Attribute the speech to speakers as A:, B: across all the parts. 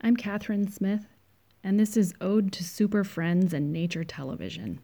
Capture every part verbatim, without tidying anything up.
A: I'm Catherine Smith, and this is Ode to Super Friends and Nature Television.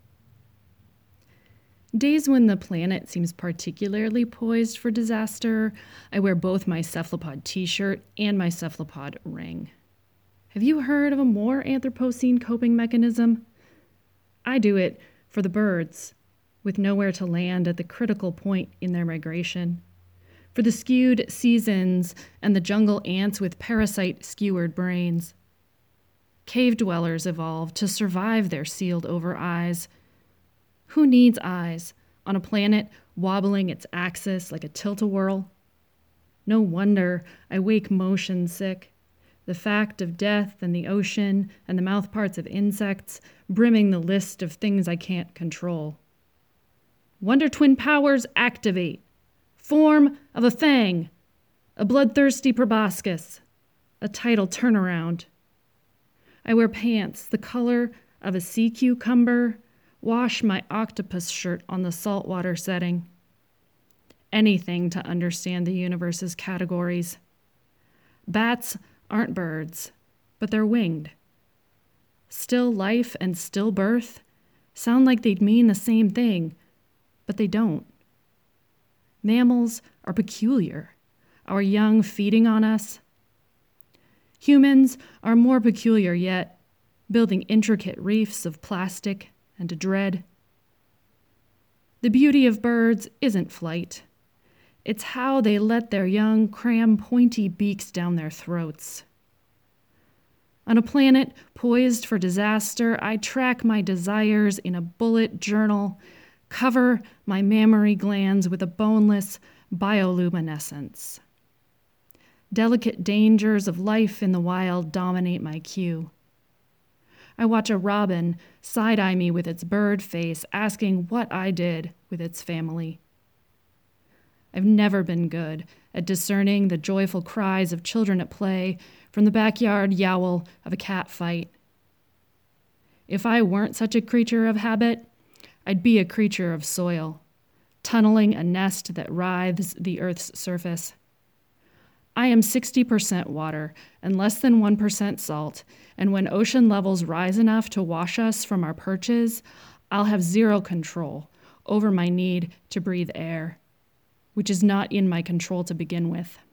A: Days when the planet seems particularly poised for disaster, I wear both my cephalopod t-shirt and my cephalopod ring. Have you heard of a more Anthropocene coping mechanism? I do it for the birds, with nowhere to land at the critical point in their migration. For the skewed seasons and the jungle ants with parasite-skewered brains. Cave dwellers evolved to survive their sealed-over eyes. Who needs eyes on a planet wobbling its axis like a tilt-a-whirl? No wonder I wake motion sick. The fact of death and the ocean and the mouthparts of insects brimming the list of things I can't control. Wonder Twin powers activate. Form of a fang, a bloodthirsty proboscis, a tidal turnaround. I wear pants the color of a sea cucumber, wash my octopus shirt on the saltwater setting. Anything to understand the universe's categories. Bats aren't birds, but they're winged. Still life and still birth sound like they'd mean the same thing, but they don't. Mammals are peculiar, our young feeding on us. Humans are more peculiar yet, building intricate reefs of plastic and dread. The beauty of birds isn't flight. It's how they let their young cram pointy beaks down their throats. On a planet poised for disaster, I track my desires in a bullet journal, cover my mammary glands with a boneless bioluminescence. Delicate dangers of life in the wild dominate my cue. I watch a robin side-eye me with its bird face, asking what I did with its family. I've never been good at discerning the joyful cries of children at play from the backyard yowl of a cat fight. If I weren't such a creature of habit, I'd be a creature of soil, tunneling a nest that writhes the earth's surface. I am sixty percent water and less than one percent salt, and when ocean levels rise enough to wash us from our perches, I'll have zero control over my need to breathe air, which is not in my control to begin with.